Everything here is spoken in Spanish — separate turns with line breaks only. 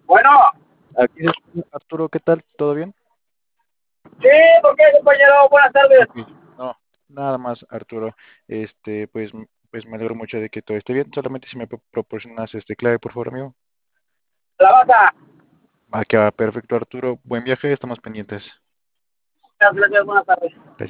Bueno,
Aquí se escucha. Arturo, ¿qué tal? ¿Todo bien?
sí, ¿por qué, compañero? Buenas tardes.
Ok. No, nada más, Arturo. Pues, pues me alegro mucho de que todo esté bien. Solamente si me proporcionas clave, por favor, amigo.
La baja.
Va, que va, perfecto, Arturo. Buen viaje, estamos pendientes.
Gracias, buenas tardes.
Gracias.